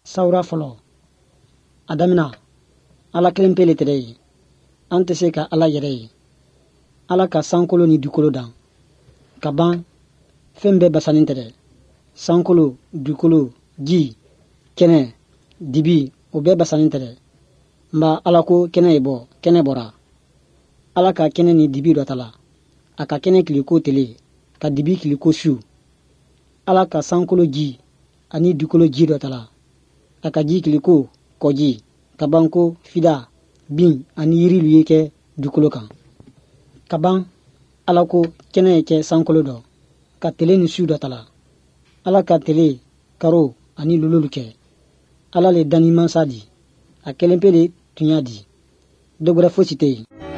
Sawura fɔlɔ a damina Ala kelen pe le tɛrɛ ye an tɛ se ka Ala yɛrɛ ye Ala ka sankolo ni dukolo dan ka ban fɛn bɛɛ basanin tɛrɛ sankolo dukolo ji kɛnɛ dibi o bɛɛ basanin tɛrɛ nba Ala ko kɛnɛ ye bɔ kɛnɛ bɔra Ala ka kɛnɛ ni dibi dɔ tala a ka kɛnɛ kiliko tele ka dibi kiliko su Ala ka sankolo ji ani dukolo ji dɔ tala a ka ji kiliko kɔji ka ban ko fida bin ani yiri lu ye kɛ dukolo kan ka ban Ala ko kɛnɛ ye kɛ sankolo dɔ ka tele ni su dɔ tala Ala ka tele karo ani lululu kɛ Ala le dani mansa di a kelen pe le tun y'a di dɔ wɛrɛ fosi tɛ yen